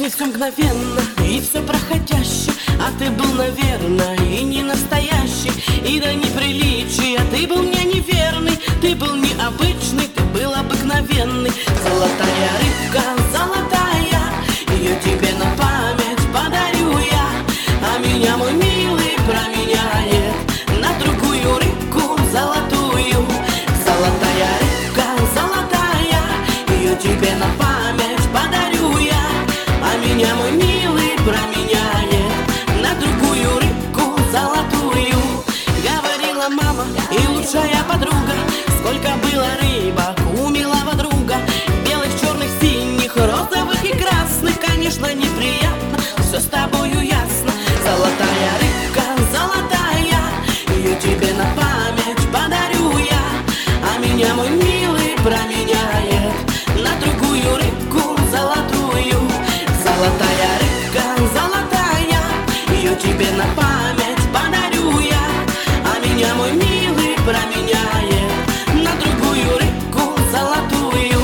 жизни все мгновенно и все проходяще, а ты был, наверное, и не настоящий, и до неприличия ты был мне неверный, ты был необычный, ты был обыкновенный. Золотая рыбка, золотая, ее тебе на память подарю я, а меня, мой милый, променяет на другую рыбку золотую. Золотая рыбка, золотая, ее тебе на память подарю я, а меня, мой милый, променяет на другую рыбку золотую. Говорила мама и лучшая подруга, сколько было рыбок у милого друга, белых, черных, синих, розовых и красных. Конечно, неприятно, все с тобою ясно. Золотая рыбка, золотая, ее тебе на память подарю я, а меня, мой милый, променяет на другую рыбку золотую. Золотая рыбка, золотая, ее тебе на память подарю я, а меня, мой милый, променяет на другую рыбку золотую.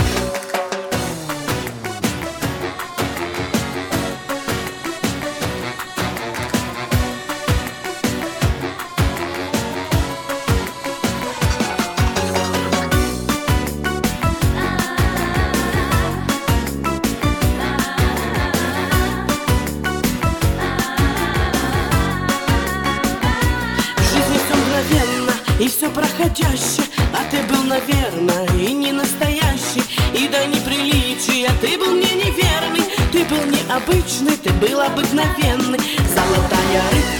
И все проходяще, а ты был, наверное, и не настоящий, и до неприличия ты был мне неверный, ты был необычный, ты был обыкновенный. Золотая рыбка,